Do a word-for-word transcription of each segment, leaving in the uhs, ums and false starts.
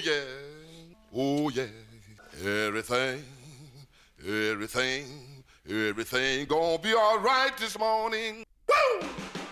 yeah, oh yeah, everything, everything, everything gonna be alright this morning. Woo!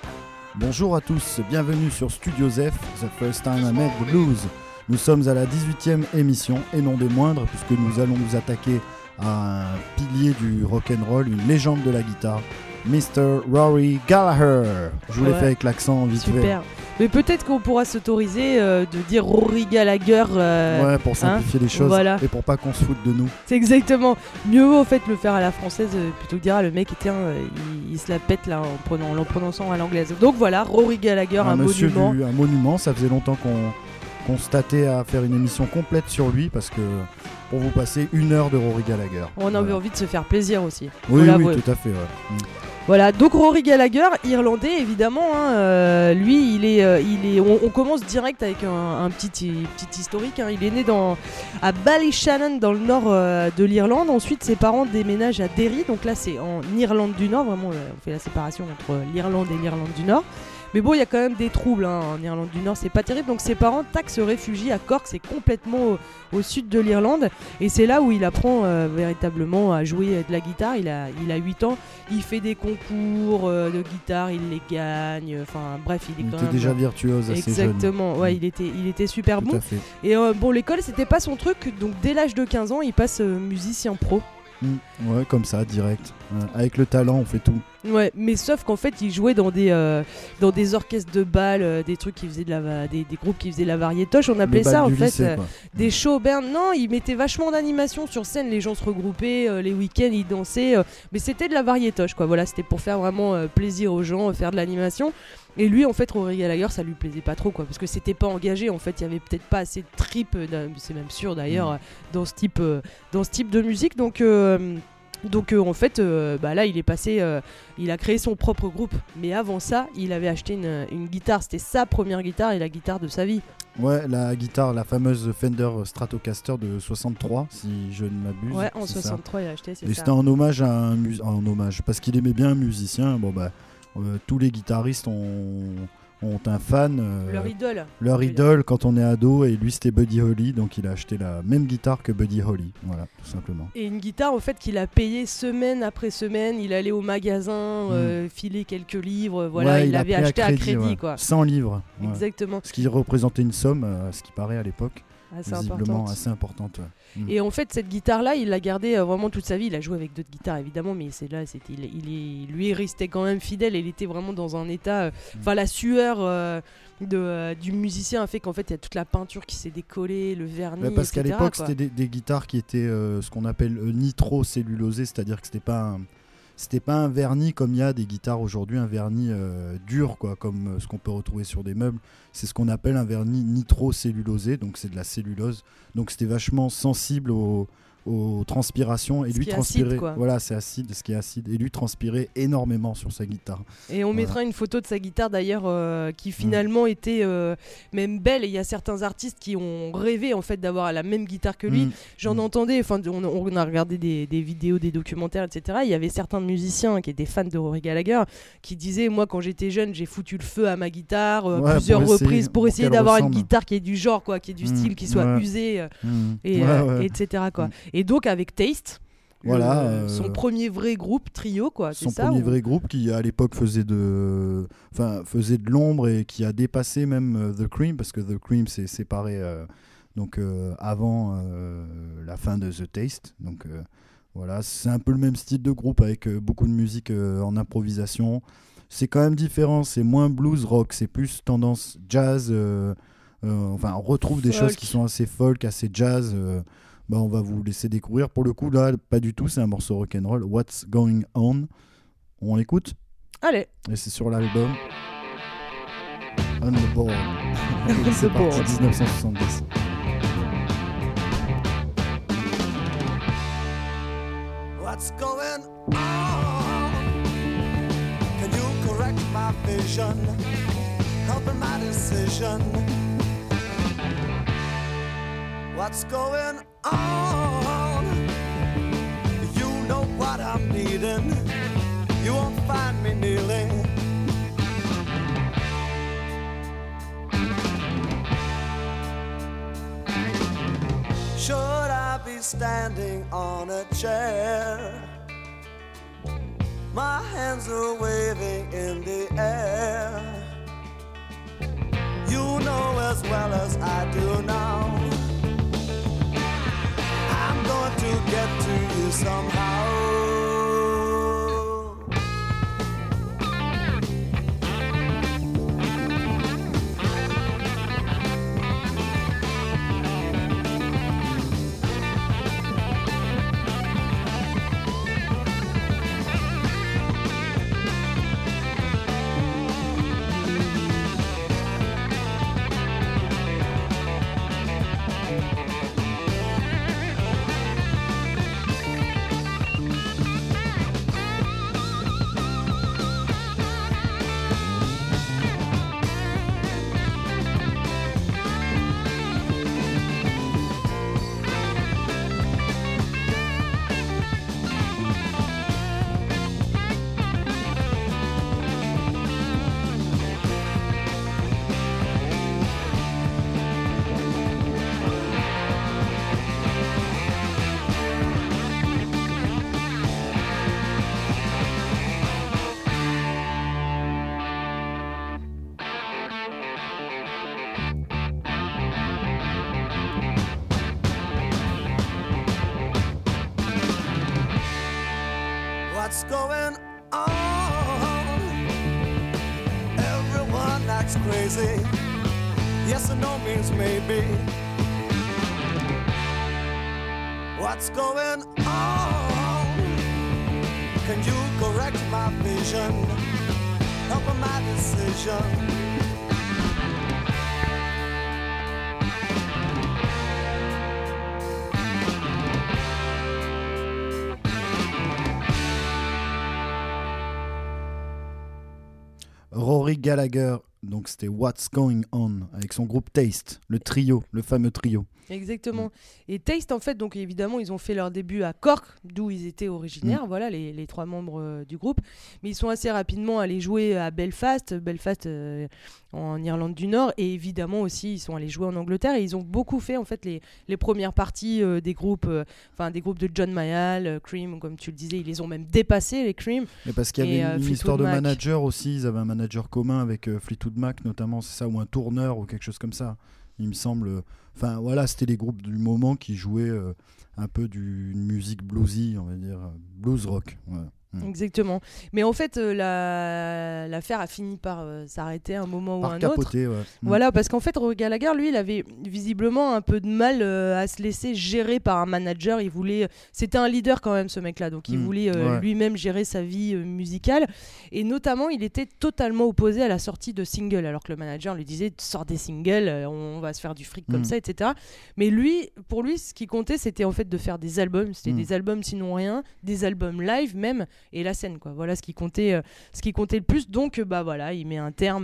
Bonjour à tous, bienvenue sur Studio Zeph, The First Time I Met the Blues. Nous sommes à la dix-huitième émission et non des moindres puisque nous allons nous attaquer à un pilier du rock'n'roll, une légende de la guitare, mister Rory Gallagher. Je vous l'ai Ouais. fait avec l'accent vite fait. Super. Mais peut-être qu'on pourra s'autoriser euh, de dire Rory Gallagher. euh, Ouais, pour simplifier hein, les choses voilà. et pour pas qu'on se foute de nous. C'est exactement. Mieux vaut en fait le faire à la française euh, plutôt que dire ah, le mec tiens, euh, il, il se la pète là en, prenant, en le prononçant à l'anglaise. Donc voilà, Rory Gallagher, un, un monsieur monument. du- un monument, ça faisait longtemps qu'on qu'on se tâtait à faire une émission complète sur lui parce que pour vous passer une heure de Rory Gallagher. On avait Voilà. envie de se faire plaisir aussi. Oui, Faut l'avouer. oui, tout à fait. Ouais. Mm. Voilà, donc Rory Gallagher, irlandais évidemment, hein, euh, lui il est, euh, il est, on, on commence direct avec un, un petit, petit historique, hein. Il est né dans, à Ballyshannon dans le nord euh, de l'Irlande, ensuite ses parents déménagent à Derry, donc là c'est en Irlande du Nord, vraiment euh, on fait la séparation entre l'Irlande et l'Irlande du Nord. Mais bon, il y a quand même des troubles hein, en Irlande du Nord, c'est pas terrible. Donc ses parents tac se réfugient à Cork, c'est complètement au, au sud de l'Irlande. Et c'est là où il apprend euh, véritablement à jouer de la guitare. Il a, il a huit ans, il fait des concours euh, de guitare, il les gagne. Enfin bref, il est Il quand était même... déjà virtuose assez jeune. Exactement, ouais, Mm. il était, il était super Tout bon. à fait. Et euh, bon, l'école c'était pas son truc, donc dès l'âge de quinze ans, il passe euh, musicien pro. Mm. Ouais, comme ça, direct. Ouais. Avec le talent, on fait tout. Ouais, mais sauf qu'en fait, il jouait dans des, euh, dans des orchestres de bal, euh, des trucs qui faisaient de la, va- des, des groupes qui faisaient de la variétoche. On appelait Le bal ça en du fait lycée, euh, quoi. des shows burn. Non, il mettait vachement d'animation sur scène. Les gens se regroupaient, euh, les week-ends, ils dansaient. euh, mais c'était de la variétoche, quoi. Voilà, c'était pour faire vraiment euh, plaisir aux gens, euh, faire de l'animation. Et lui, en fait, Rory Gallagher, ça lui plaisait pas trop, quoi, parce que c'était pas engagé. En fait, il y avait peut-être pas assez de trip, euh, c'est même sûr d'ailleurs, Mm. euh, dans ce type, euh, dans ce type de musique. Donc euh, Donc euh, en fait, euh, bah là il est passé, euh, il a créé son propre groupe. Mais avant ça, il avait acheté une, une guitare. C'était sa première guitare et la guitare de sa vie. Ouais, la guitare, la fameuse Fender Stratocaster de soixante-trois, si je ne m'abuse. Ouais, en c'est ça. soixante-trois il a acheté, c'est Et ça. c'était en hommage à un mus- en hommage parce qu'il aimait bien un musicien. Bon bah, euh, tous les guitaristes ont, ont un fan. euh, Leur idole. leur je veux idole quand on est ado, et lui c'était Buddy Holly, donc il a acheté la même guitare que Buddy Holly. Voilà, tout simplement. Et une guitare en fait qu'il a payée semaine après semaine. Il allait au magasin, euh, filer quelques livres. Voilà, Ouais, il a avait pris acheté à crédit, ouais. quoi. cent livres. Ouais. Exactement. Ce qui représentait une somme, euh, à ce qui paraît à l'époque, Assez visiblement importante. assez importante. Ouais. Mm. Et en fait, cette guitare-là, il l'a gardée euh, vraiment toute sa vie. Il a joué avec d'autres guitares, évidemment, mais c'est là, c'était, il, il est, lui, il restait quand même fidèle. Il était vraiment dans un état. Enfin, la sueur euh, de, euh, du musicien a fait qu'en fait, il y a toute la peinture qui s'est décollée, le vernis, Ouais, parce qu'à et cetera, l'époque, quoi. c'était des, des guitares qui étaient euh, ce qu'on appelle euh, nitro-cellulosées, c'est-à-dire que c'était pas un, c'était pas un vernis comme il y a des guitares aujourd'hui, un vernis euh, dur, quoi, comme euh, ce qu'on peut retrouver sur des meubles. C'est ce qu'on appelle un vernis nitro-cellulosé, donc c'est de la cellulose. Donc c'était vachement sensible aux, aux transpirations. Et Ce lui qui est acide, transpirait, quoi. voilà, c'est acide, ce qui est acide. Et lui transpirait énormément sur sa guitare. Et on Voilà. mettra une photo de sa guitare d'ailleurs euh, qui finalement était euh, même belle. Et il y a certains artistes qui ont rêvé en fait d'avoir la même guitare que lui. Mm. J'en Mm. entendais, enfin on, on a regardé des, des vidéos, des documentaires, et cetera. Il y avait certains musiciens qui étaient fans de Rory Gallagher qui disaient moi quand j'étais jeune j'ai foutu le feu à ma guitare euh, Ouais, plusieurs pour essayer- reprises pour pour essayer qu'elle d'avoir une ressemble. guitare qui est du genre quoi, qui est du Mm. style, qui soit Ouais. usée euh, Mm. et, Ouais, euh, ouais. et etc quoi. Mm. Et donc avec Taste. Voilà, le- euh, son premier vrai groupe trio quoi, c'est Son ça premier ou- vrai groupe qui à l'époque faisait de, enfin faisait de l'ombre et qui a dépassé même euh, The Cream parce que The Cream s'est séparé euh, donc euh, avant euh, la fin de The Taste. Donc euh, voilà, c'est un peu le même style de groupe avec euh, beaucoup de musique euh, en improvisation. C'est quand même différent, c'est moins blues rock, c'est plus tendance jazz. euh, euh, enfin, on retrouve des Folk. choses qui sont assez folk, assez jazz. euh, Bah, on va vous laisser découvrir. Pour le coup, là, pas du tout, c'est un morceau rock'n'roll. What's Going On? On l'écoute Allez. et c'est sur l'album On the Board. On C'est the parti, Board. dix-neuf cent soixante-dix. What's going on? Can you correct my vision? Helping my decision. What's going on? You know what I'm needing. You won't find me kneeling. be standing on a chair. My hands are waving in the air. You know as well as I do now, I'm going to get to you somehow. What's going on? Everyone acts crazy. Yes and no means maybe. What's going on? Can you correct my vision? Help with my decision. Rory Gallagher, donc c'était What's Going On avec son groupe Taste, le trio, le fameux trio. Exactement. Mm. Et Taste, en fait, donc évidemment, ils ont fait leur début à Cork, d'où ils étaient originaires, Mm. voilà, les, les trois membres euh, du groupe. Mais ils sont assez rapidement allés jouer à Belfast, Belfast euh, en Irlande du Nord, et évidemment aussi, ils sont allés jouer en Angleterre, et ils ont beaucoup fait, en fait, les, les premières parties euh, des groupes, enfin, euh, des groupes de John Mayall, euh, Cream, comme tu le disais, ils les ont même dépassés, les Cream. Mais parce qu'il y Et, avait euh, une Fleetwood histoire de Mac. manager aussi, ils avaient un manager commun avec euh, Fleetwood Mac notamment, c'est ça, ou un tourneur ou quelque chose comme ça, il me semble. Enfin voilà, c'était les groupes du moment qui jouaient euh, un peu du, une musique bluesy, on va dire, euh, blues rock. Voilà. Mm. Exactement. Mais en fait, euh, la... l'affaire a fini par euh, s'arrêter à un moment ou Par un autre. capoter, ouais. Mm. Voilà, parce qu'en fait, Rory Gallagher, lui, il avait visiblement un peu de mal euh, à se laisser gérer par un manager. Il voulait, c'était un leader quand même, ce mec-là, donc il Mm, voulait euh, ouais. lui-même gérer sa vie euh, musicale. Et notamment, il était totalement opposé à la sortie de singles, alors que le manager lui disait sors des singles, euh, on va se faire du fric comme Mm. ça, et cetera. Mais lui, pour lui, ce qui comptait, c'était en fait de faire des albums. C'était Mm. des albums sinon rien, des albums live même, et la scène, quoi. Voilà ce qui comptait, euh, ce qui comptait le plus. Donc, euh, bah voilà, il met un terme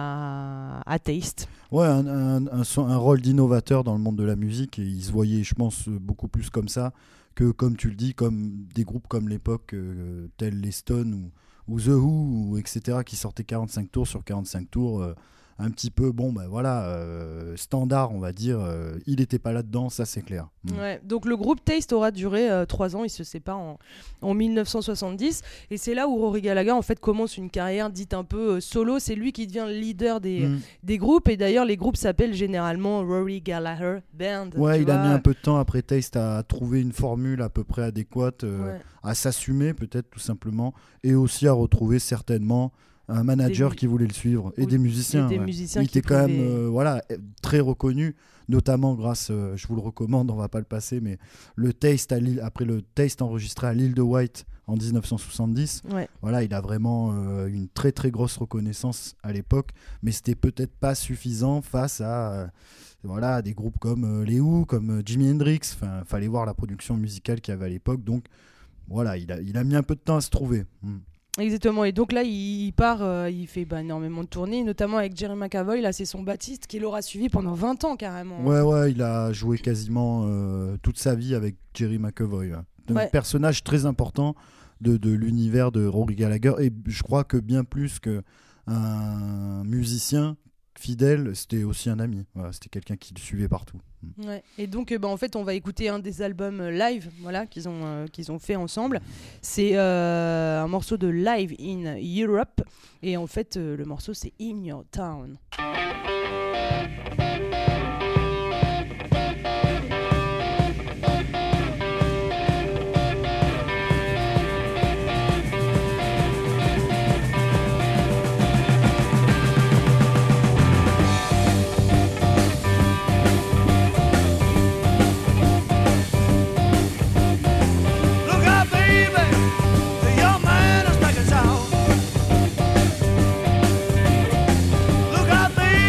à, à Taste. Ouais, un, un, un, son- un rôle d'innovateur dans le monde de la musique, et il se voyait, je pense, beaucoup plus comme ça que, comme tu le dis, comme des groupes comme l'époque, euh, tels les Stones ou, ou The Who, ou et cetera, qui sortaient quarante-cinq tours sur quarante-cinq tours, euh, un petit peu, bon, ben voilà, euh, standard, on va dire. euh, il n'était pas là-dedans, ça c'est clair. Mm. Ouais, donc le groupe Taste aura duré euh, trois ans, il se sépare en, en dix-neuf cent soixante-dix, et c'est là où Rory Gallagher en fait commence une carrière dite un peu euh, solo. C'est lui qui devient le leader des, Mm. des groupes, et d'ailleurs les groupes s'appellent généralement Rory Gallagher Band. Ouais, tu il a vois. mis un peu de temps après Taste à trouver une formule à peu près adéquate, euh, Ouais. à s'assumer peut-être tout simplement, et aussi à retrouver certainement un manager Des- qui voulait le suivre, et ou- des musiciens. et des ouais. musiciens il qui était quand même pouvaient- euh, voilà, très reconnu, notamment grâce, euh, je vous le recommande, on va pas le passer, mais le Taste à Lille, après le Taste enregistré à l'île de White en dix-neuf cent soixante-dix, Ouais. voilà, il a vraiment euh, une très très grosse reconnaissance à l'époque, mais c'était peut-être pas suffisant face à euh, voilà, des groupes comme euh, les Who, comme euh, Jimi Hendrix. Enfin, fallait voir la production musicale qu'il y avait à l'époque, donc voilà, il a, il a mis un peu de temps à se trouver. Mm. Exactement, et donc là il, il part, euh, il fait bah, énormément de tournées, notamment avec Jerry McAvoy. Là c'est son Baptiste qui l'aura suivi pendant vingt ans carrément. Ouais, ouais, il a joué quasiment euh, toute sa vie avec Jerry McAvoy. Ouais. Un Ouais. personnage très important de, de l'univers de Rory Gallagher, et je crois que bien plus qu'un musicien, fidèle, c'était aussi un ami. Voilà, c'était quelqu'un qui le suivait partout. Ouais. Et donc, euh, bah, en fait, on va écouter un des albums euh, live, voilà, qu'ils ont euh, qu'ils ont fait ensemble. C'est euh, un morceau de Live in Europe, et en fait, euh, le morceau c'est In Your Town. Look out, baby, the young man is back in town. Look out, baby.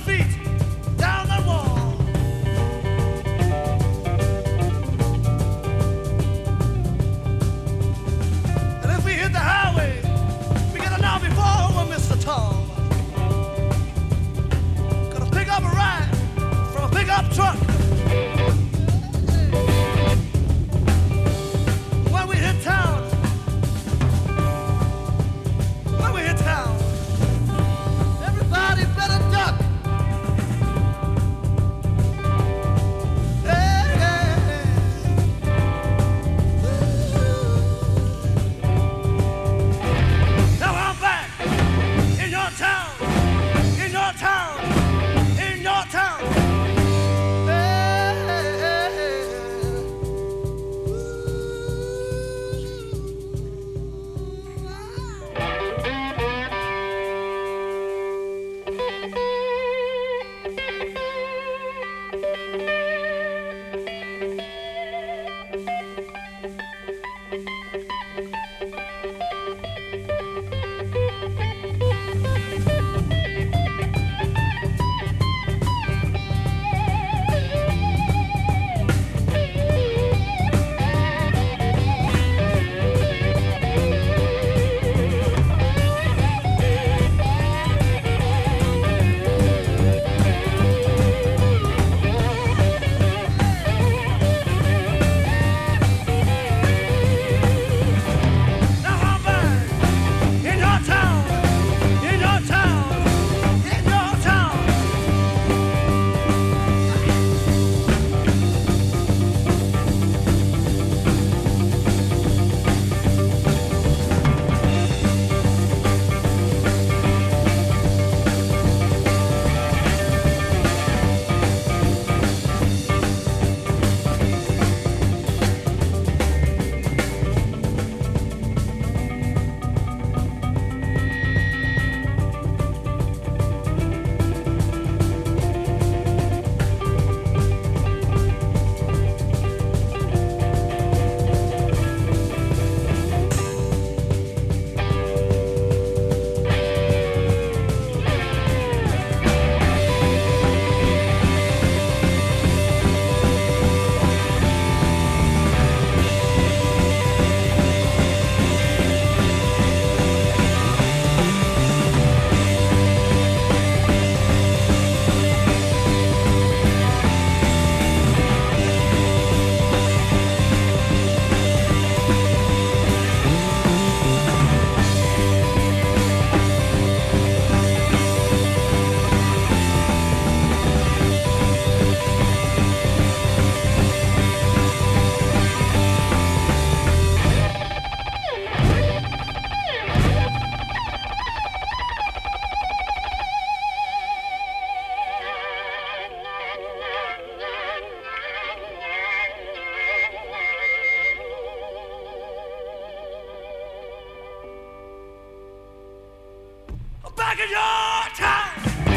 feet down the wall. And if we hit the highway, we gotta know before we're Mister Tall. Gonna pick up a ride from a pickup truck. When we hit town, when we hit town, everybody better duck. Hey, hey, hey. Now I'm back in your town, in your town, in your town. Hey, hey, hey. Now I'm back in your town, in your town, in your town. I'm back in your town.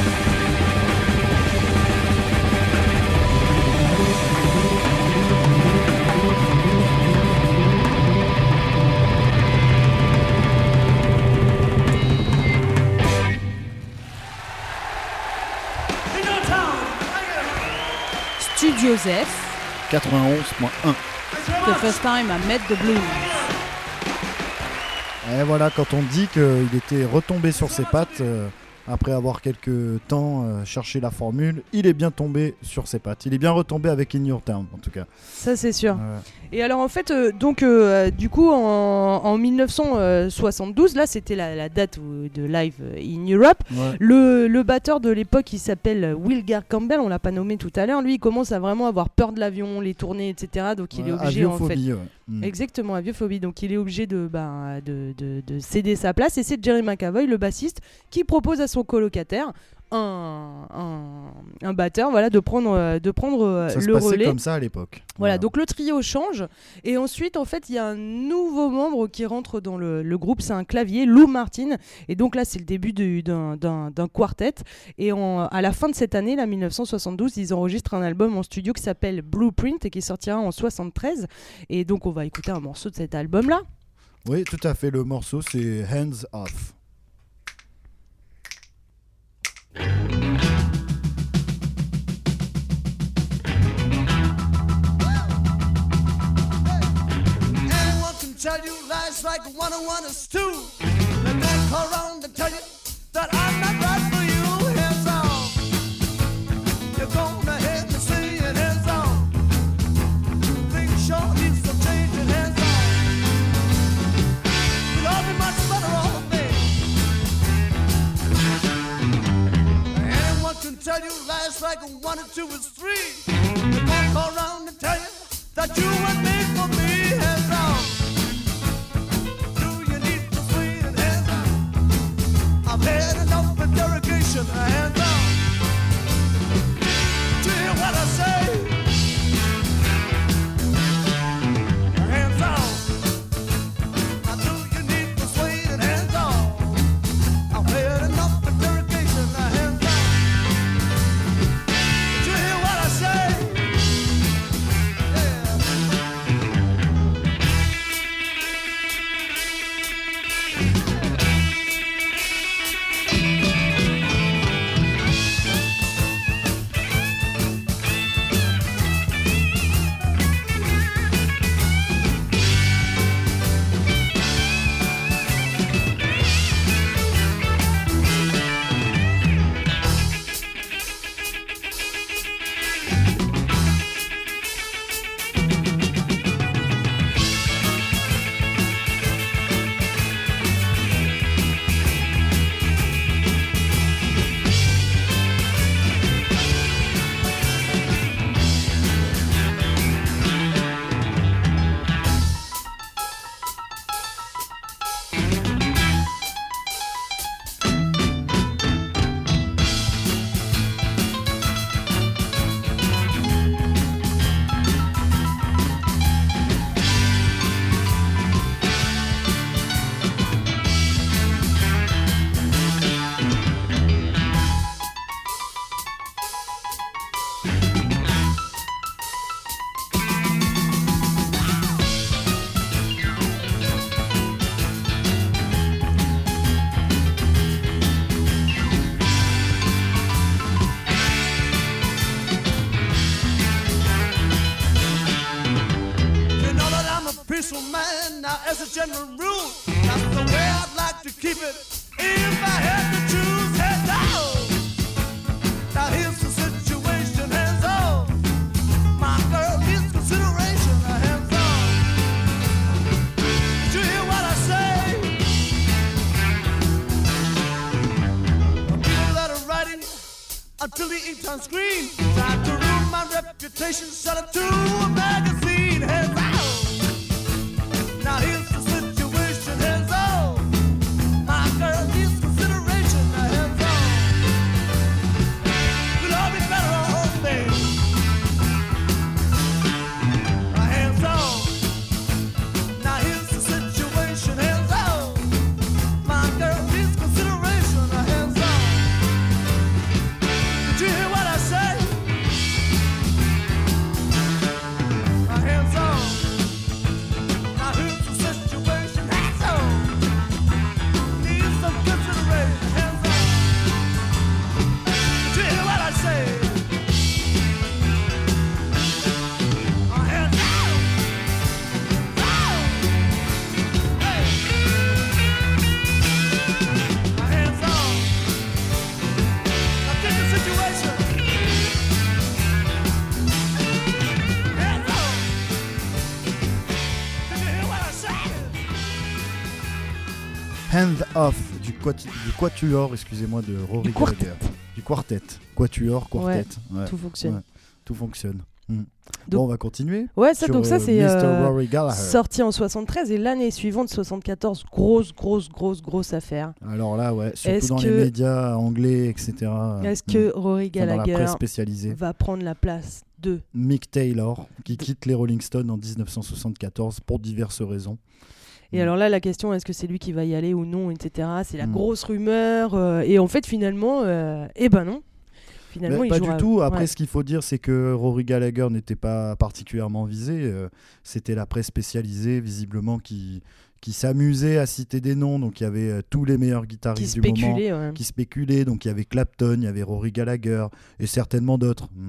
In your town. Studio Zeph, quatre-vingt-onze point un. The First Time I Met the Blues. Et voilà, quand on dit qu'il était retombé sur ses pattes, euh, après avoir quelques temps euh, cherché la formule, il est bien tombé sur ses pattes. Il est bien retombé avec In Your Town, en tout cas. Ça c'est sûr. Ouais. Et alors en fait, euh, donc euh, du coup en, en dix-neuf cent soixante-douze, là c'était la, la date où- de Live in Europe. Ouais. Le, le batteur de l'époque, il s'appelle Will Gar Campbell, on l'a pas nommé tout à l'heure. Lui, il commence à vraiment avoir peur de l'avion, les tournées, et cetera. Donc il est Ouais, obligé en fait. aviophobie, ouais. Mm. Exactement, aviophobie. Donc il est obligé de, bah, de, de, de céder sa place. Et c'est Jerry McAvoy, le bassiste, qui propose à son colocataire, un, un, un batteur, voilà, de prendre, euh, de prendre euh, Ça se le passait relais. comme ça à l'époque. Voilà, donc le trio change et ensuite en fait il y a un nouveau membre qui rentre dans le, le groupe, c'est un clavier, Lou Martin, et donc là c'est le début du- d'un, d'un, d'un quartet et en- à la fin de cette année, là mille neuf cent soixante-douze, ils enregistrent un album en studio qui s'appelle Blueprint et qui sortira en soixante-treize et donc on va écouter un morceau de cet album là. Oui, tout à fait. Le morceau, c'est Hands Off. Thank tell you lies like one and one is two. Let me call around and tell you that I'm not right for you. Hands off. You're gonna hear me saying hands off. Things sure need some changing. Hands off. We'll all be much better off then. Anyone can tell you lies like one and two is three. Let me call around and tell you that you were made for me. Hands off. Do you need to swing? Hands off. I've had enough interrogation. Hands off. Do you hear what I say? Hands off. Now do you need to swing? Hands off. I've had enough interrogation. Hands off. Do you hear what I say? Peaceful man, now as a general rule, that's the way I'd like to keep it. If I had to choose, hands off. Now here's the situation, hands off. My girl needs consideration, hands off. Did you hear what I say? People that are writing until the ink turns green, trying to ruin my reputation, sell it to a magazine, hands off. Now here's the situation, hands off. My girl needs consideration, hands off. We'll all be better off then. Hands off. Now here's the situation, hands off. My girl needs consideration, hands off. Did you hear what I said? Hands off. Hand Off du, quatu- du Quatuor, excusez-moi, de Rory Du quartet. Gallagher. Du quartet. Quatuor, quartet. Ouais, tout fonctionne. ouais, tout fonctionne. Mm. Donc- bon, on va continuer. Ouais, ça, sur, donc ça euh, c'est mister euh, Rory Gallagher. sorti en soixante-treize et l'année suivante, soixante-quatorze, grosse, grosse, grosse, grosse affaire. Alors là, ouais, surtout Est-ce dans que- les médias anglais, et cetera. Est-ce Mm. que Rory Enfin, dans la Gallagher presse spécialisée. va prendre la place de Mick Taylor, qui quitte les Rolling Stones en dix-neuf cent soixante-quatorze pour diverses raisons. Et alors là, la question, est-ce que c'est lui qui va y aller ou non, et cetera. C'est la Mm. grosse rumeur. euh, et en fait, finalement, euh, eh ben non. Finalement, Mais il pas jouera- du tout. Après, ouais. ce qu'il faut dire, c'est que Rory Gallagher n'était pas particulièrement visé. Euh, C'était la presse spécialisée, visiblement, qui, qui s'amusait à citer des noms. Donc, il y avait euh, tous les meilleurs Qui guitaristes du moment spéculait. Ouais. qui spéculaient. Donc, il y avait Clapton, il y avait Rory Gallagher et certainement d'autres. Mm.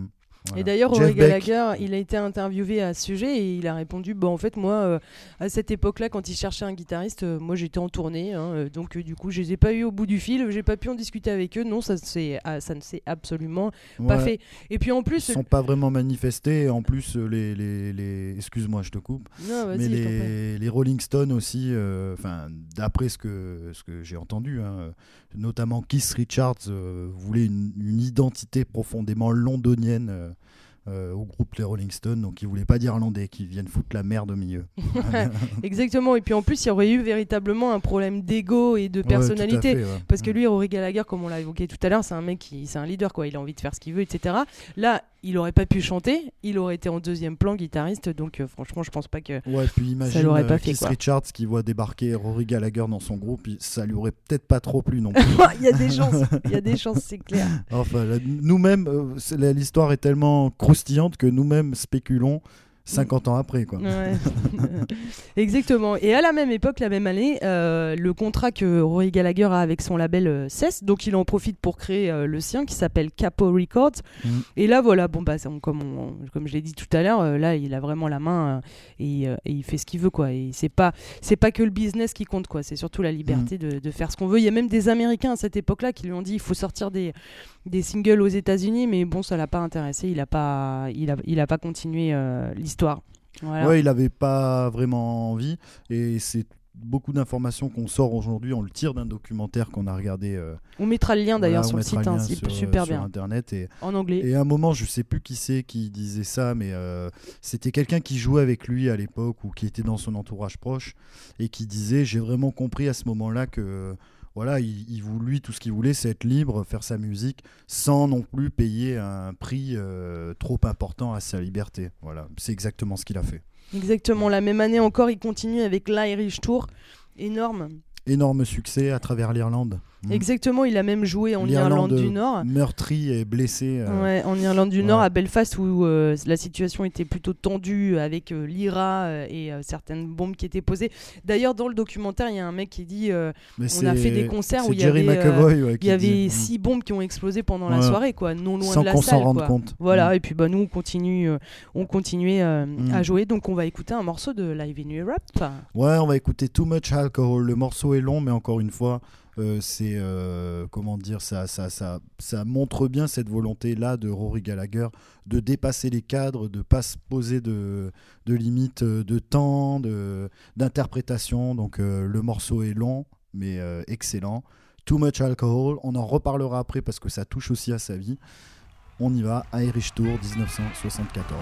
Voilà. Et d'ailleurs, Jeff Rory Beck. Gallagher, il a été interviewé à ce sujet et il a répondu bah, en fait, moi, euh, à cette époque-là, quand il cherchait un guitariste, euh, moi j'étais en tournée, hein, euh, donc euh, du coup, je les ai pas eu au bout du fil, j'ai pas pu en discuter avec eux. Non, ça, c'est, ah, ça ne s'est absolument pas Ouais. fait. Et puis en Ils plus. ne sont pas vraiment manifestés. Et en plus, euh, les, les, les... excuse-moi, je te coupe. Non, vas-y, Mais t'en prie. les, les Rolling Stones aussi, euh, d'après ce que, ce que j'ai entendu, hein, euh, notamment Keith Richards euh, voulait une, une identité profondément londonienne euh, euh, au groupe les Rolling Stones, donc il voulait pas d'Irlandais qui viennent foutre la merde au milieu. Exactement. Et puis en plus, il y aurait eu véritablement un problème d'ego et de Ouais, tout à personnalité. fait, ouais. Parce que Mm. lui, Rory Gallagher, comme on l'a évoqué tout à l'heure, c'est un mec qui, c'est un leader, quoi. Il a envie de faire ce qu'il veut, et cetera. Là, il aurait pas pu chanter, il aurait été en deuxième plan guitariste, donc euh, franchement, je pense pas que. Ouais, puis imagine l'aurait pas euh, fait, Keith quoi. Richards qui voit débarquer Rory Gallagher dans son groupe, il- ça lui aurait peut-être pas trop plu non plus. Il y a des chances, il y a des chances, c'est clair. Enfin, là, nous-mêmes, euh, c'est- la- l'histoire est tellement croustillante que nous-mêmes spéculons cinquante ans après, quoi. Ouais. Exactement. Et à la même époque, la même année, euh, le contrat que Rory Gallagher a avec son label euh, cesse, donc il en profite pour créer euh, le sien qui s'appelle Capo Records. Mm. Et là, voilà, bon bah, c'est- on- comme, on- comme je l'ai dit tout à l'heure, euh, là, il a vraiment la main euh, et, euh, et il fait ce qu'il veut, quoi. Et c'est pas, c'est pas que le business qui compte, quoi. C'est surtout la liberté de, de faire ce qu'on veut. Il y a même des Américains à cette époque-là qui lui ont dit il faut sortir des, des singles aux États-Unis, mais bon, ça l'a pas intéressé. Il a pas, il a, il a pas continué euh, l'histoire. Voilà. Ouais, il avait pas vraiment envie, et c'est beaucoup d'informations qu'on sort aujourd'hui, on le tire d'un documentaire qu'on a regardé. euh, On mettra le lien d'ailleurs voilà, sur on le mettra site, hein, lien c'est sur, super sur bien. internet, et, En anglais. et à un moment, je sais plus qui c'est qui disait ça, mais euh, c'était quelqu'un qui jouait avec lui à l'époque ou qui était dans son entourage proche et qui disait j'ai vraiment compris à ce moment-là que voilà, il, il vou- lui tout ce qu'il voulait c'est être libre, faire sa musique sans non plus payer un prix euh, trop important à sa liberté. Voilà, c'est exactement ce qu'il a fait. Exactement, la même année encore, il continue avec l'Irish Tour. Énorme. Énorme succès à travers l'Irlande. Mm. Exactement, il a même joué en L'Irlande Irlande du Nord. Meurtri et blessé. euh, Ouais, en Irlande du Nord, ouais. à Belfast, où euh, la situation était plutôt tendue avec euh, l'I R A euh, et euh, certaines bombes qui étaient posées. D'ailleurs, dans le documentaire, il y a un mec qui dit euh, mais on a c'est- fait des concerts où c'est il y Jerry avait, euh, McEvoy, ouais, il qui y avait dit, mm. six bombes qui ont explosé pendant la Ouais. soirée, quoi, non loin Sans de la qu'on s'en salle. rende quoi. compte. Voilà, Mm. et puis bah, nous, on continue, euh, on continuait euh, Mm. à jouer. Donc, on va écouter un morceau de Live in Europe. Ouais, on va écouter Too Much Alcohol. Le morceau est long, mais encore une fois, euh, c'est euh, comment dire, ça, ça, ça, ça montre bien cette volonté-là de Rory Gallagher de dépasser les cadres, de pas se poser de, de limites de temps, de, d'interprétation. Donc euh, le morceau est long, mais euh, excellent. Too Much Alcohol. On en reparlera après parce que ça touche aussi à sa vie. On y va. Irish Tour dix-neuf cent soixante-quatorze.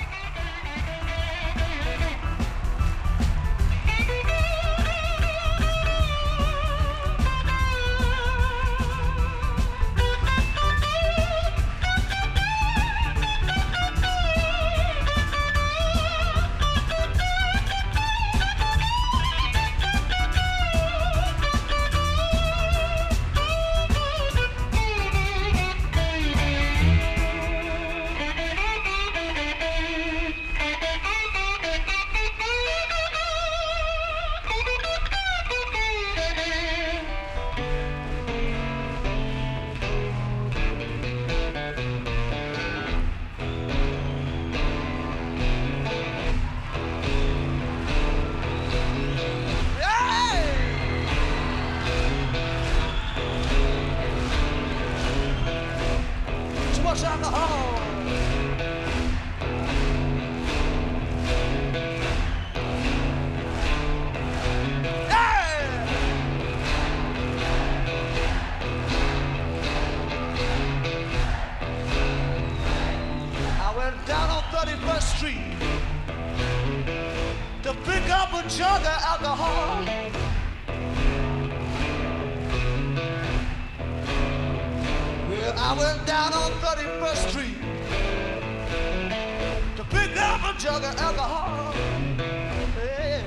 Too much alcohol. Yeah! I went down on thirty-first Street to pick up a jug of alcohol. Well, I went down on thirty-first Street to pick up a jug of alcohol. Yeah.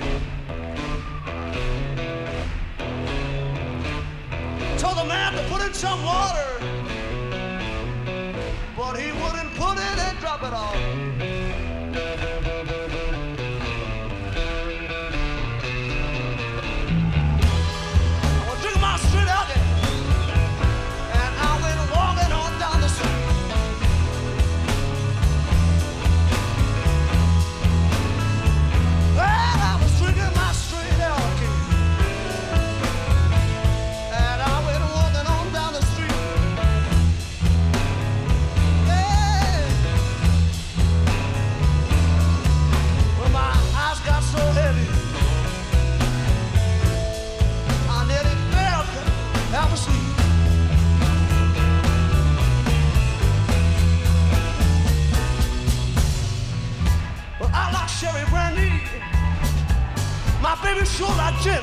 Told the man to put in some water, but he wouldn't put it and drop it off. I was drinking my straight alcohol. And I went walking on down the street. sure like gin.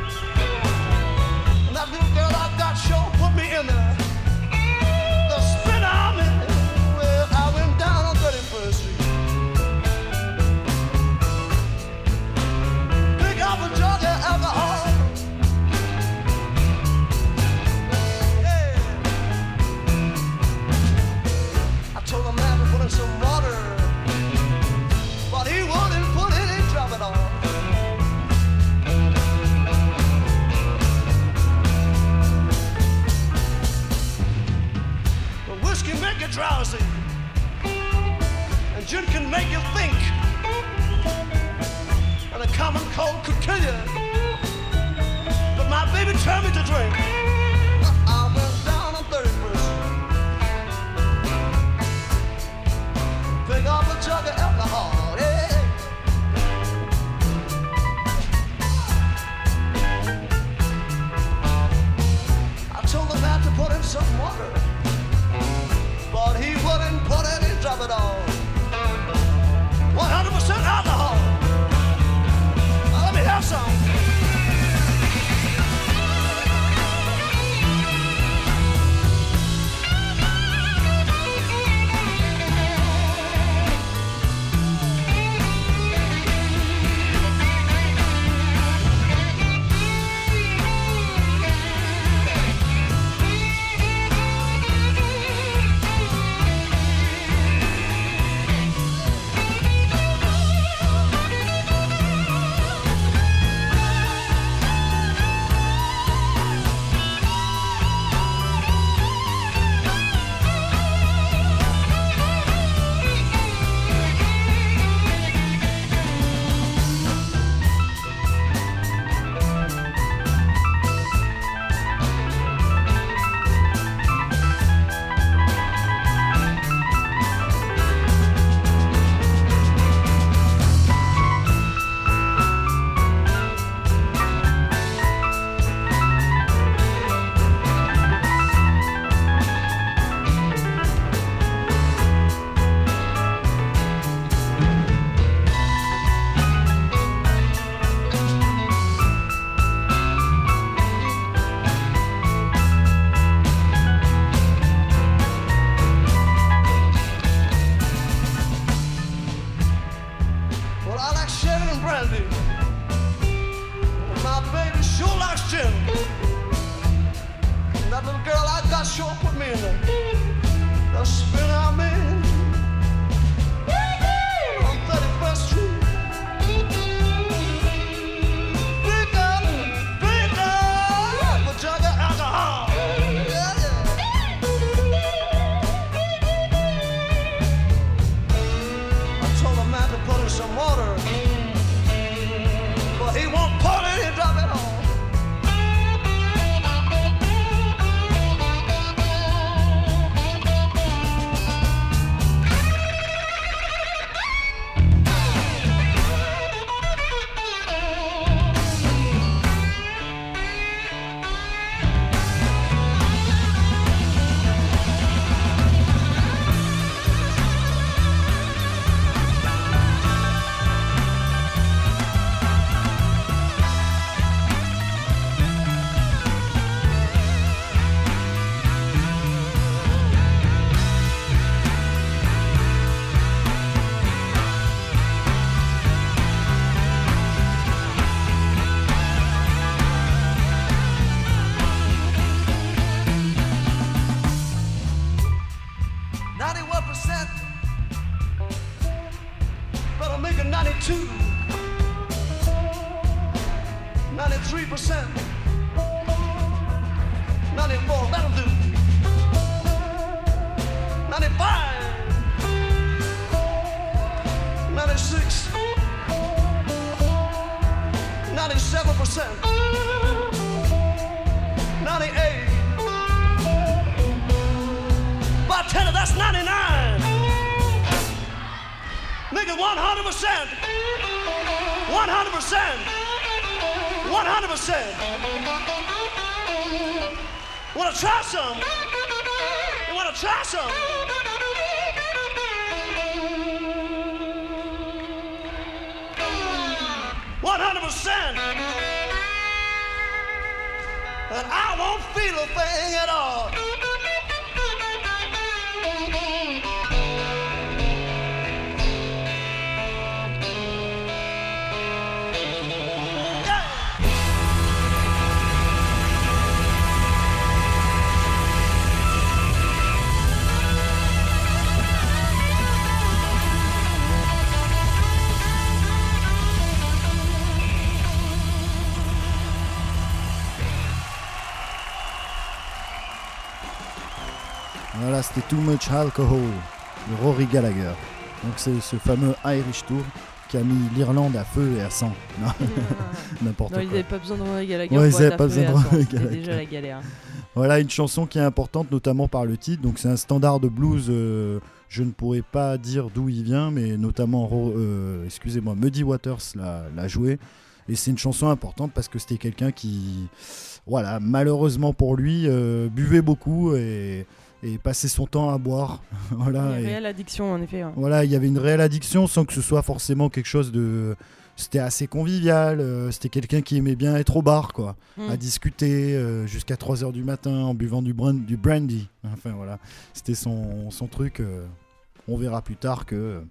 And that little girl I got sure put me in the, the spin I'm in. Well, I went down on thirty-first Street. Pick up a jug of alcohol. Yeah. I told the man to put in some water, but he wouldn't put any drop at all. Whiskey make you drowsy, and gin can make you think, and a common cold could kill you, but my baby turned me to drink. I went down on thirty-first, pick up a jug of alcohol, yeah. I told the man to put in some water, but he wouldn't put any drop at all. one hundred percent alcohol. Now let me have some. ninety-three percent, ninety-four, that'll do. ninety-five, ninety-six, ninety-seven percent, ninety-eight, bartender, that's ninety-nine. Nigga, one hundred percent, one hundred percent, one hundred percent. Wanna try some? You wanna try some? one hundred percent. and I won't feel a thing at all. Voilà, c'était Too Much Alcohol de Rory Gallagher. Donc c'est ce fameux Irish Tour qui a mis l'Irlande à feu et à sang. Non, n'importe Non, quoi. ils n'avaient pas besoin de Rory Gallagher. Ouais, ils pour avaient être à pas feu et besoin à de sang. Rory C'était Gallagher. déjà la galère. Voilà, une chanson qui est importante notamment par le titre. Donc c'est un standard de blues. Euh, je ne pourrais pas dire d'où il vient, mais notamment, euh, excusez-moi, Muddy Waters l'a, l'a joué. Et c'est une chanson importante parce que c'était quelqu'un qui, voilà, malheureusement pour lui, euh, buvait beaucoup et, et passait son temps à boire. Voilà, Il y a une et- réelle addiction, en effet. Ouais. Voilà, il y avait une réelle addiction sans que ce soit forcément quelque chose de... C'était assez convivial, euh, c'était quelqu'un qui aimait bien être au bar, quoi, Mm. à discuter euh, jusqu'à trois heures du matin en buvant du, brand- du brandy. Enfin voilà, c'était son, son truc. euh, on verra plus tard que... euh,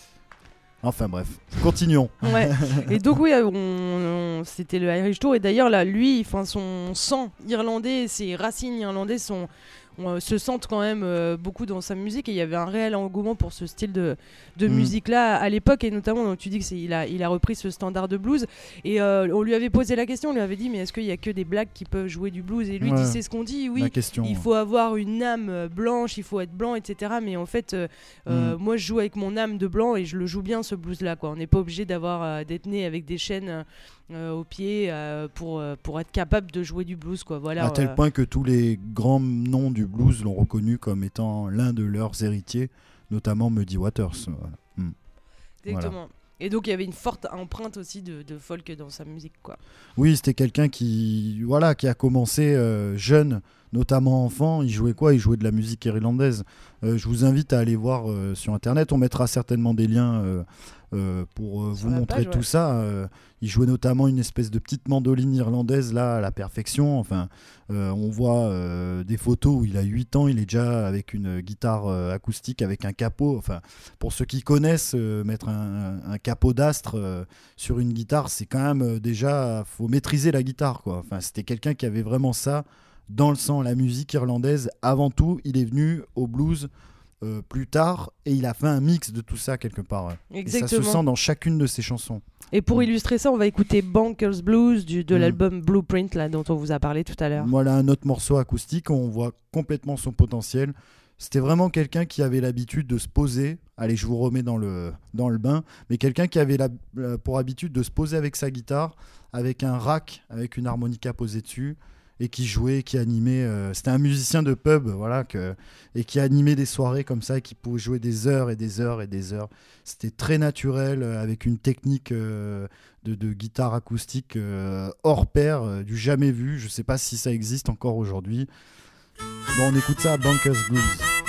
Enfin bref, continuons. Ouais. Et donc oui, on, on- c'était le Irish Tour. Et d'ailleurs là, lui, enfin son sang irlandais, ses racines irlandaises sont on, se sentent quand même euh, beaucoup dans sa musique. Et il y avait un réel engouement pour ce style de, de Mm. musique là à l'époque. Et notamment, donc, tu dis que c'est il a il a repris ce standard de blues. Et euh, on lui avait posé la question, on lui avait dit mais est-ce qu'il y a que des blacks qui peuvent jouer du blues? Et lui Ouais. dit c'est ce qu'on dit, oui. La question. Il faut avoir une âme euh, blanche, il faut être blanc, et cetera. Mais en fait, euh, euh, Mm. moi, je joue avec mon âme de blanc et je le joue bien ce blues-là, quoi. On n'est pas obligé d'avoir euh, d'être né avec des chaînes euh, aux pieds euh, pour euh, pour être capable de jouer du blues, quoi. Voilà. à tel euh, point que tous les grands noms du blues l'ont reconnu comme étant l'un de leurs héritiers, notamment Muddy Waters. Voilà. Mm. Exactement. Et donc il y avait une forte empreinte aussi de, de folk dans sa musique, quoi. Oui, c'était quelqu'un qui, voilà, qui a commencé euh, jeune, notamment enfant. Il jouait quoi? Il jouait de la musique irlandaise. Euh, je vous invite à aller voir euh, sur Internet. On mettra certainement des liens euh, euh, pour euh, Sur vous la montrer page, tout ouais. ça. Euh, il jouait notamment une espèce de petite mandoline irlandaise là à la perfection. Enfin, euh, on voit euh, des photos où il a huit ans. Il est déjà avec une guitare euh, acoustique avec un capot. Enfin, pour ceux qui connaissent, euh, mettre un, un, un capot d'astre euh, sur une guitare, c'est quand même euh, déjà, faut maîtriser la guitare, quoi. Enfin, c'était quelqu'un qui avait vraiment ça dans le sang, la musique irlandaise. Avant tout, il est venu au blues euh, plus tard et il a fait un mix de tout ça quelque part. Ouais. Et ça se Exactement. sent dans chacune de ses chansons. Et pour Mm. illustrer ça, on va écouter Bonkers Blues du, de Mm. l'album Blueprint, là, dont on vous a parlé tout à l'heure. Voilà un autre morceau acoustique, on voit complètement son potentiel. C'était vraiment quelqu'un qui avait l'habitude de se poser, allez je vous remets dans le, dans le bain, mais quelqu'un qui avait la, euh, pour habitude de se poser avec sa guitare, avec un rack, avec une harmonica posée dessus, et qui jouait, qui animait, euh, c'était un musicien de pub, voilà, que, et qui animait des soirées comme ça, et qui pouvait jouer des heures et des heures et des heures. C'était très naturel, euh, avec une technique euh, de, de guitare acoustique euh, hors pair, euh, du jamais vu. Je sais pas si ça existe encore aujourd'hui. Bon, on écoute ça à Bonkers Blues.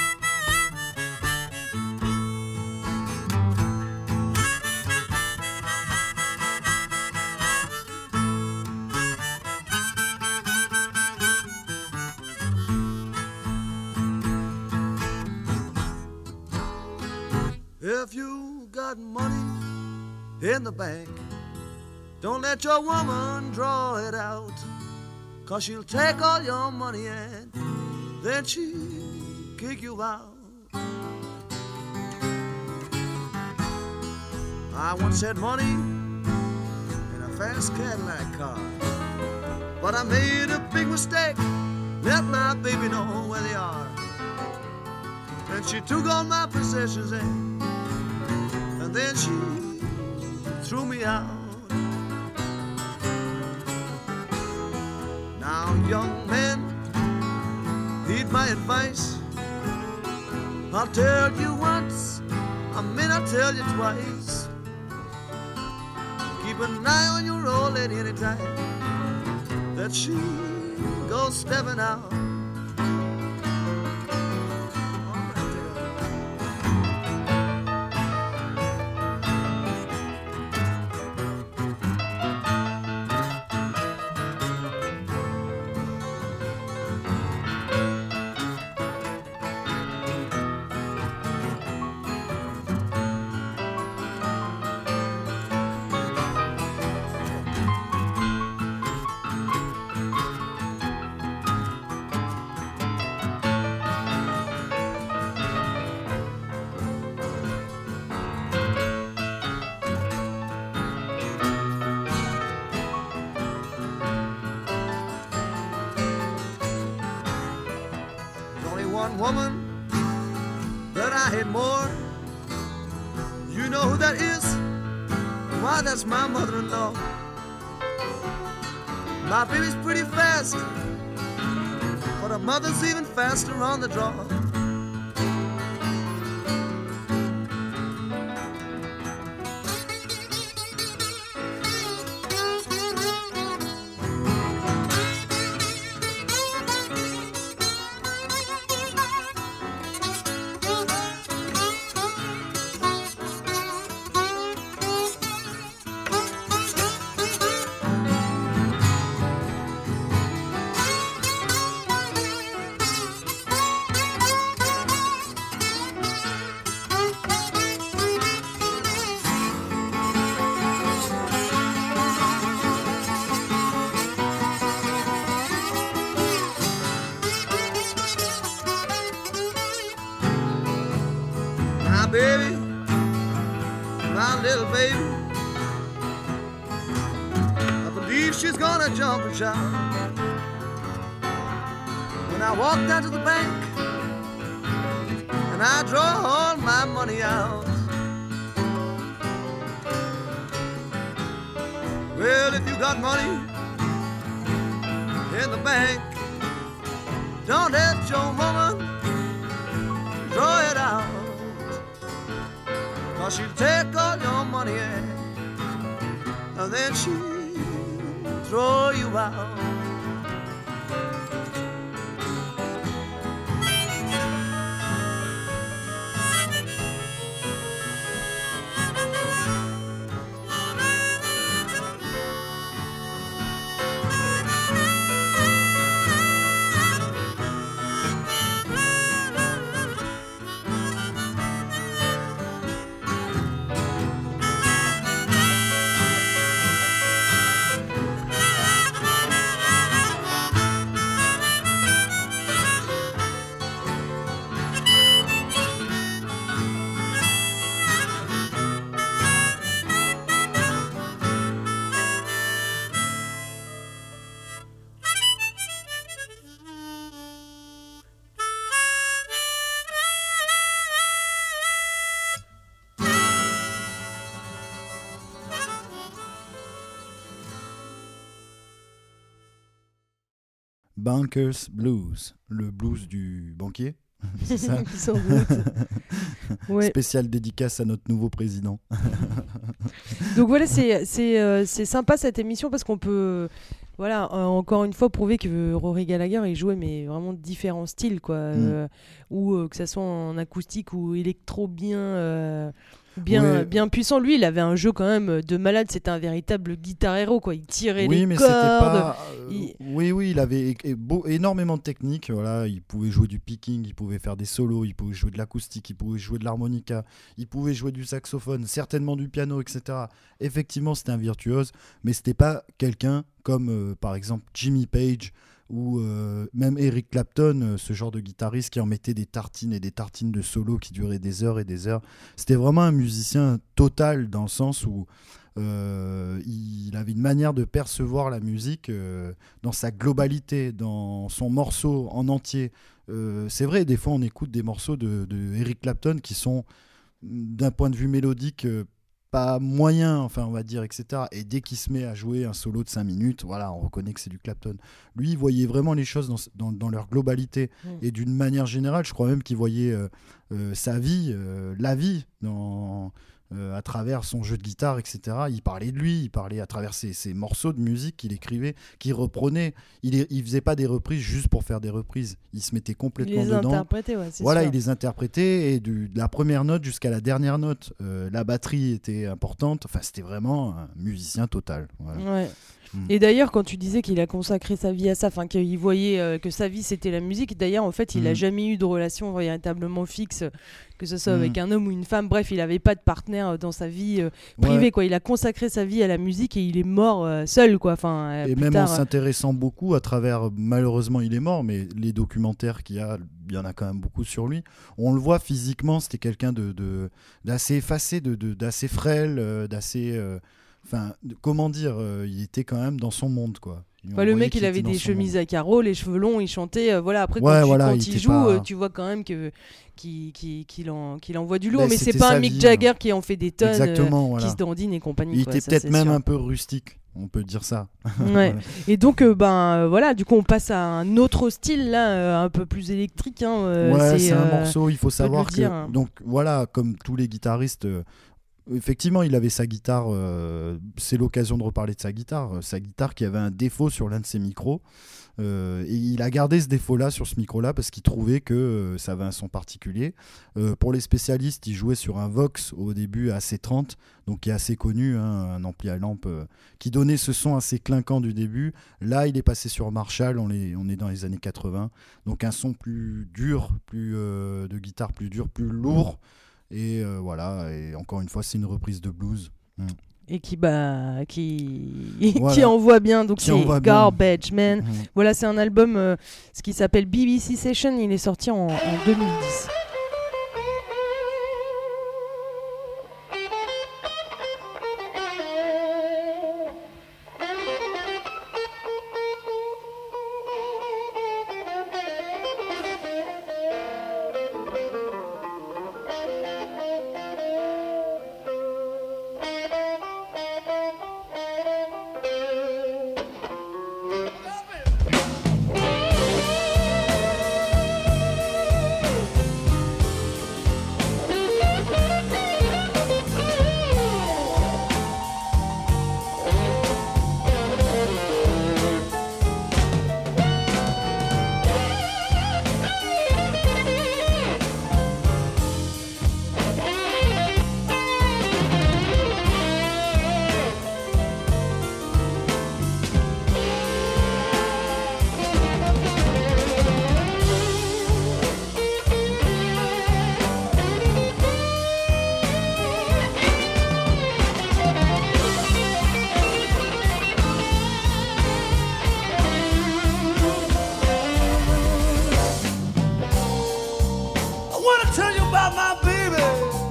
If you got money in the bank, don't let your woman draw it out, 'cause she'll take all your money and then she'll kick you out. I once had money in a fast Cadillac car, but I made a big mistake, let my baby know where they are. And she took all my possessions and, and then she threw me out. Now young men, heed my advice. I'll tell you once, I may not tell you twice. Keep an eye on your old lady anytime that she goes stepping out. woman that I hate more. You know who that is? Why, that's my mother-in-law. My baby's pretty fast, but her mother's even faster on the draw. Baby, my little baby, I believe she's gonna jump and shout. When I walk down to the bank and I draw all my money out. Well, if you got money in the bank, don't let your woman draw it out. Cause she'll take all your money and then she'll throw you out. Bankers Blues, le blues du banquier, c'est ça. Sans doute. Ouais. Spécial dédicace à notre nouveau président. Donc voilà, c'est, c'est, euh, c'est sympa cette émission parce qu'on peut, voilà, euh, encore une fois prouver que Rory Gallagher il jouait mais vraiment différents styles quoi, mm. euh, ou euh, que ça soit en acoustique ou électro bien. Euh, Bien, ouais. bien puissant. Lui, il avait un jeu quand même de malade. C'était un véritable guitar hero, quoi. Il tirait oui, les mais cordes. C'était pas, euh, il... Oui, oui, il avait é- beau, énormément de techniques. Voilà, il pouvait jouer du picking, il pouvait faire des solos, il pouvait jouer de l'acoustique, il pouvait jouer de l'harmonica, il pouvait jouer du saxophone, certainement du piano, et cetera. Effectivement, c'était un virtuose, mais c'était pas quelqu'un comme, euh, par exemple, Jimmy Page ou euh, même Eric Clapton, euh, ce genre de guitariste qui en mettait des tartines et des tartines de solo qui duraient des heures et des heures. C'était vraiment un musicien total dans le sens où euh, il avait une manière de percevoir la musique euh, dans sa globalité, dans son morceau en entier. Euh, c'est vrai, des fois on écoute des morceaux de, de Eric Clapton qui sont d'un point de vue mélodique euh, pas moyen, enfin on va dire, et cetera. Et dès qu'il se met à jouer un solo de cinq minutes, voilà, on reconnaît que c'est du Clapton. Lui, il voyait vraiment les choses dans, dans, dans leur globalité. Mmh. Et d'une manière générale, je crois même qu'il voyait euh, euh, sa vie, euh, la vie, dans, euh, à travers son jeu de guitare, et cetera. Il parlait de lui, il parlait à travers ses, ses morceaux de musique qu'il écrivait, qu'il reprenait. Il ne faisait pas des reprises juste pour faire des reprises. Il se mettait complètement dedans. Il les dedans. interprétait, ouais, c'est Voilà, sûr. il les interprétait, et du, de la première note jusqu'à la dernière note. Euh, la batterie était importante. Enfin, c'était vraiment un musicien total. Voilà. Ouais. Et d'ailleurs, quand tu disais qu'il a consacré sa vie à ça, enfin qu'il voyait euh, que sa vie c'était la musique, d'ailleurs en fait il n'a mmh. jamais eu de relation véritablement fixe, que ce soit mmh. avec un homme ou une femme, bref il n'avait pas de partenaire dans sa vie euh, privée, ouais. quoi. Il a consacré sa vie à la musique et il est mort euh, seul quoi. Enfin, euh, et plus même tard, en s'intéressant beaucoup à travers, malheureusement il est mort, mais les documentaires qu'il y a, il y en a quand même beaucoup sur lui, on le voit physiquement, c'était quelqu'un de, de, d'assez effacé, de, de, d'assez frêle, euh, d'assez... Euh, Enfin, comment dire, euh, il était quand même dans son monde, quoi. On Bah, le voyait mec, qu'il il avait était dans des son chemises monde. à carreaux, les cheveux longs, il chantait. euh, voilà. Après, quand, Ouais, tu- voilà, quand il il, était joue, pas- euh, tu vois quand même que qu'il qu'il- qu'il en, qu'il envoie du lourd. Bah, mais c'est c'était pas sa un Mick vie, Jagger qui en fait des tonnes, Exactement, euh, voilà. qui se dandine et compagnie. Il quoi, était ça, peut-être c'est même sûr. un peu rustique, on peut dire ça. Ouais. Et donc, euh, ben euh, voilà, du coup, on passe à un autre style là, euh, un peu plus électrique. Hein, euh, ouais, c'est c'est un euh, morceau, il faut de savoir le que. dire, hein. Donc voilà, comme tous les guitaristes. euh, Effectivement, il avait sa guitare. euh, c'est l'occasion de reparler de sa guitare. euh, Sa guitare qui avait un défaut sur l'un de ses micros. euh, et il a gardé ce défaut-là sur ce micro-là parce qu'il trouvait que euh, ça avait un son particulier. Euh, pour les spécialistes, il jouait sur un Vox au début à C trente, donc qui est assez connu, hein, un ampli à lampe euh, qui donnait ce son assez clinquant du début. Là, il est passé sur Marshall. On est, on est dans les années quatre-vingts, donc un son plus dur, plus euh, de guitare plus dur, plus lourd. Et euh, voilà, et encore une fois, c'est une reprise de blues. Mm. Et qui, bah, qui... Voilà. qui envoie bien. Donc Qui c'est envoie bien. Garbage Man. Mm. Voilà, c'est un album euh, ce qui s'appelle B B C Session. Il est sorti en, en deux mille dix. I want to tell you about my baby.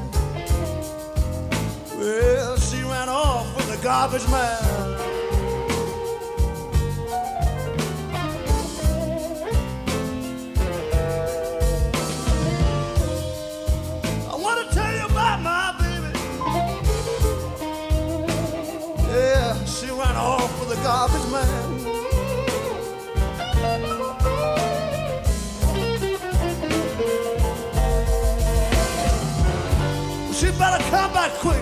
Well, she ran off with a garbage man. I want to tell you about my baby. Yeah, she ran off with a garbage man. She better come back quick.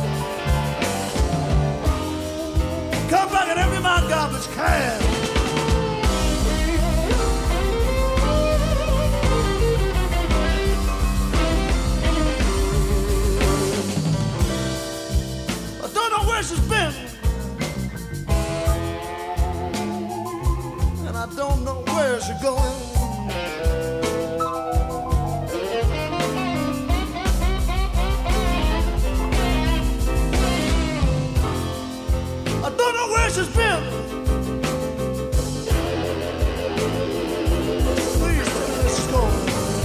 Come back and empty my garbage can. I don't know where she's been. And I don't know where she's going. I don't know where she's been. Please tell me where she's going.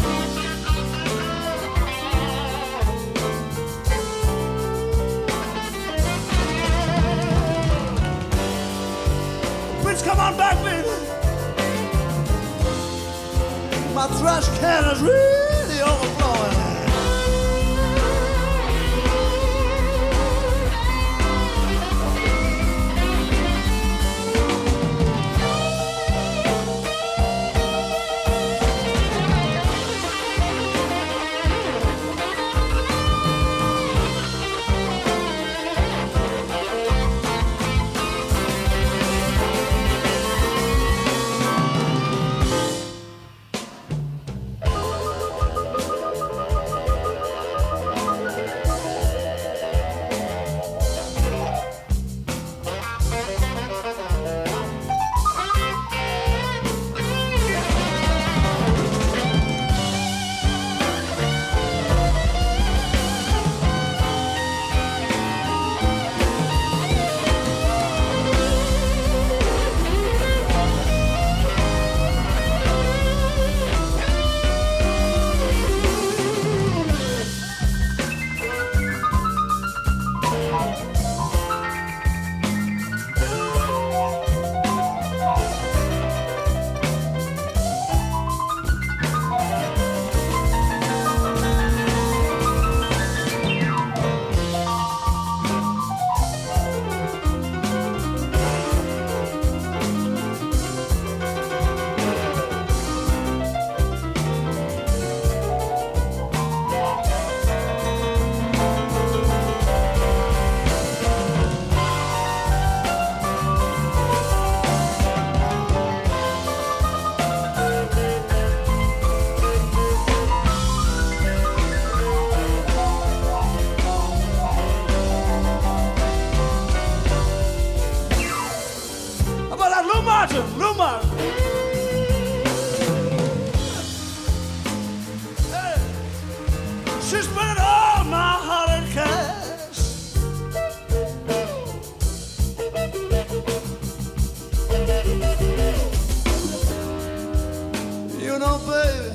Please come on back, baby. My trash can is really overflowing. spending all my holiday cash. You know, baby,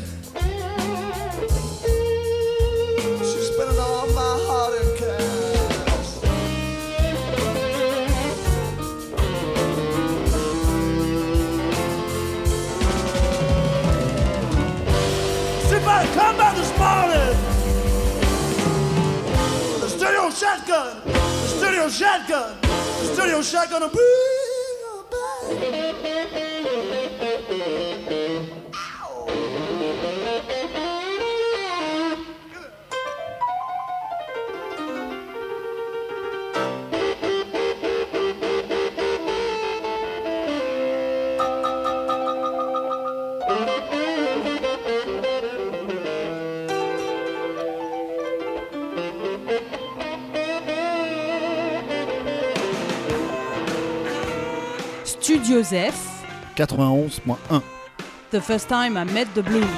she's spending all my holiday cash. Somebody come back this morning. The stereo shotgun, the stereo shotgun, the stereo shotgun, and bring her back. Studio Zeph, quatre-vingt-onze point un. The First Time I Met the Blues.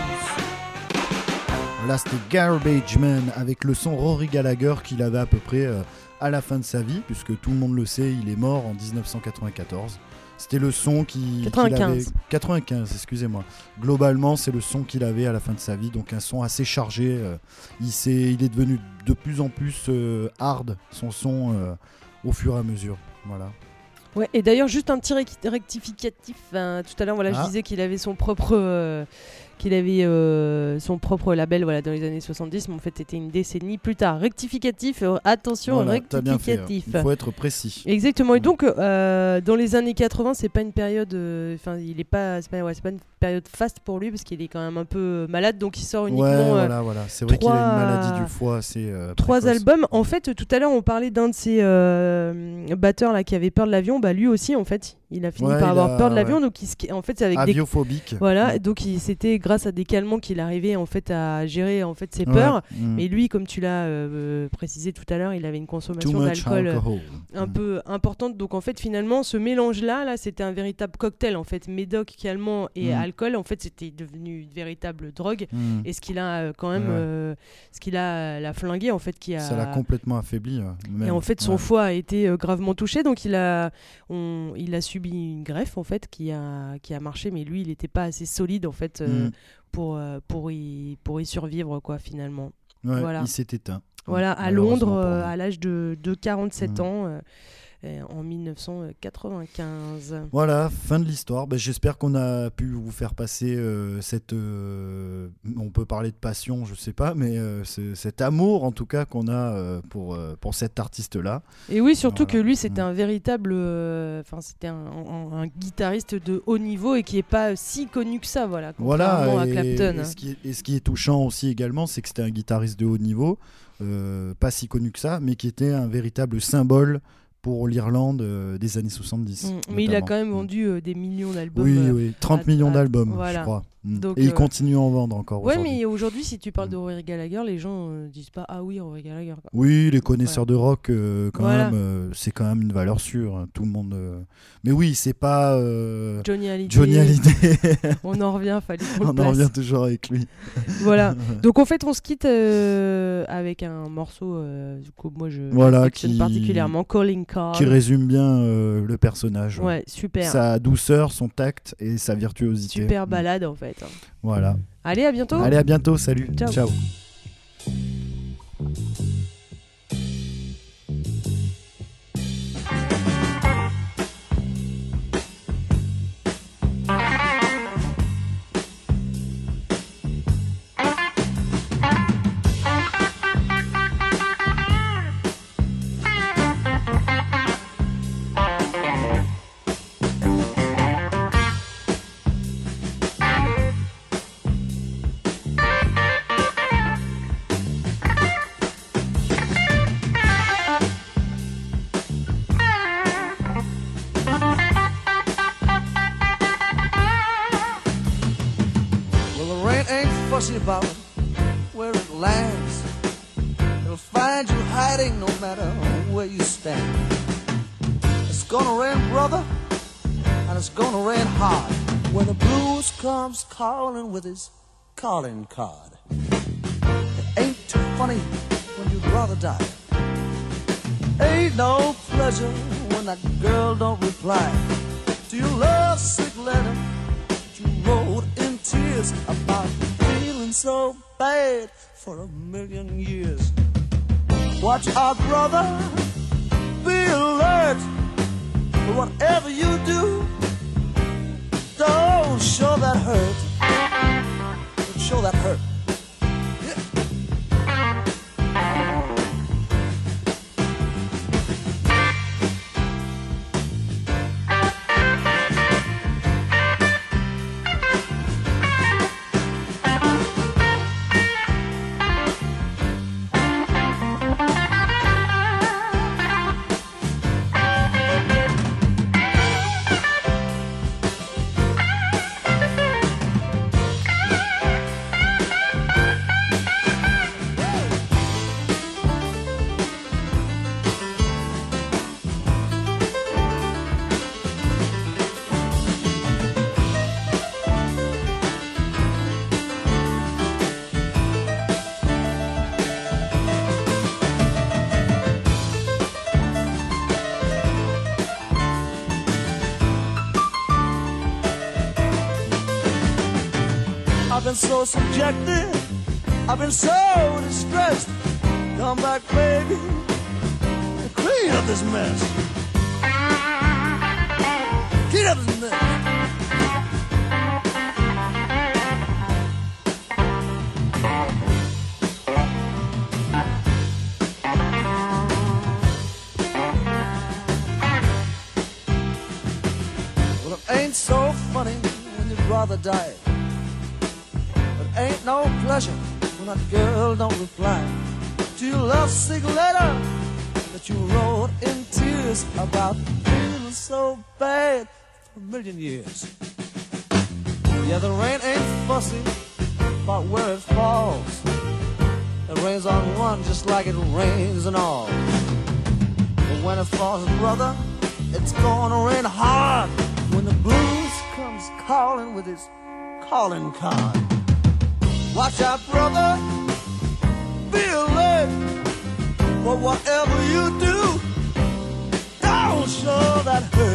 Là, c'était Garbage Man avec le son Rory Gallagher qu'il avait à peu près euh, à la fin de sa vie, puisque tout le monde le sait, il est mort en dix-neuf cent quatre-vingt-quatorze. C'était le son qui, quatre-vingt-quinze. qu'il avait... quatre-vingt-quinze, excusez-moi. Globalement, c'est le son qu'il avait à la fin de sa vie, donc un son assez chargé. Euh, il, s'est... il est devenu de plus en plus euh, hard, son son, euh, au fur et à mesure. Voilà. Ouais, et d'ailleurs, juste un petit rec- rectificatif. Hein, tout à l'heure, voilà, Ah. je disais qu'il avait son propre, euh, qu'il avait euh, son propre label, voilà, dans les années soixante-dix, mais en fait, c'était une décennie plus tard. Rectificatif, euh, attention, Voilà, t'as bien fait, hein. rectificatif. Il faut être précis. Exactement. Et donc, euh, dans les années quatre-vingts, c'est pas une période, enfin, euh, il est pas, c'est pas, ouais, c'est pas une période faste pour lui parce qu'il est quand même un peu malade, donc il sort uniquement. Ouais, euh, voilà, voilà. C'est vrai trois- qu'il a une maladie du foie assez. Euh, Trois précoce. albums. En fait, tout à l'heure, on parlait d'un de ces euh, batteurs là qui avait peur de l'avion. Bah lui aussi, en fait, il a fini Ouais, par il avoir a- peur de l'avion. ouais. Donc, il, se- en fait, c'est avec des Aviophobique. voilà. Donc, il- c'était grâce à des calmants qu'il arrivait en fait à gérer en fait ses Ouais. peurs. Mm. Mais lui, comme tu l'as euh, précisé tout à l'heure, il avait une Too consommation much d'alcool euh, alcohol. un Mm. peu importante. Donc, en fait, finalement, ce mélange-là, là, c'était un véritable cocktail. En fait, médoc, calmant et Mm. alcool. En fait, c'était devenu une véritable drogue. Mm. Et ce qu'il a euh, quand même, Ouais. euh, ce qu'il a, l'a flingué en fait, qui a. Ça l'a complètement affaibli. euh, même. Et en fait, son Ouais. foie a été euh, gravement touché, donc il a, on, il a subi une greffe en fait qui a, qui a marché, mais lui, il n'était pas assez solide en fait euh, Mm. pour, euh, pour y, pour y survivre quoi finalement. Ouais, voilà. Il s'est éteint. Voilà, à Malheureusement Londres, pour euh, lui. à l'âge de, de quarante-sept Mm. ans. euh, euh, en dix-neuf cent quatre-vingt-quinze. Voilà, fin de l'histoire. Ben, j'espère qu'on a pu vous faire passer euh, cette. euh, on peut parler de passion, je sais pas, mais euh, ce- cet amour en tout cas qu'on a euh, pour, euh, pour cet artiste-là. Et oui, surtout Voilà. que lui, c'était Mm. un véritable, enfin, c'était un, un- un guitariste de haut niveau et qui est pas si connu que ça, voilà. Contrairement Voilà, à et, Clapton. et ce qui est, et ce qui est touchant aussi également, c'est que c'était un guitariste de haut niveau, euh, pas si connu que ça, mais qui était un véritable symbole pour l'Irlande euh, des années soixante-dix. Mm. Mais il a notamment. quand même Mm. vendu euh, des millions d'albums. Oui, euh, oui, trente à- millions à- d'albums, voilà. je crois. Mm. Donc, et il euh, continue à en vendre encore Ouais, aujourd'hui. mais aujourd'hui, si tu parles Mm. de Rory Gallagher, les gens euh, disent pas ah oui, Rory Gallagher. quoi. Oui, les connaisseurs de rock, euh, quand Voilà. même, euh, c'est quand même une valeur sûre. hein, tout le monde. euh, Mais oui, c'est pas euh, Johnny Hallyday. Johnny Hallyday. On en revient, fallait qu'on le On en place. revient toujours avec lui. Voilà. Donc en fait, on se quitte euh, avec un morceau euh, du coup, moi je Voilà, j'affectionne qui- particulièrement Calling Card. Qui résume bien euh, le personnage. Ouais, super. Sa douceur, son tact et sa virtuosité. Super Mm. balade en fait. Voilà. Allez, à bientôt. Allez, à bientôt. Salut. Ciao. Ciao. Well, the rain ain't fussy about where it lands. It'll find you hiding no matter where you stand. It's gonna rain, brother, and it's gonna rain hard. When the blues comes calling with his calling card. It ain't too funny when your brother died. Ain't no pleasure when that girl don't reply to your lovesick letter that you wrote in tears about feeling so bad for a million years. Watch out, brother, be alert. Whatever you do, don't show that hurt. Don't show that hurt. I've been so subjected, I've been so distressed. Come back, baby, and clean up this mess. Clean up this mess. Well, it ain't so funny when your brother died. Ain't no pleasure when that girl don't reply to your lovesick letter that you wrote in tears about feeling so bad for a million years. Yeah, the rain ain't fussy about where it falls. It rains on one just like it rains on all. But when it falls, brother, it's gonna rain hard when the blues comes calling with his calling card. Watch out, brother, be alert, but whatever you do, don't show that hurt.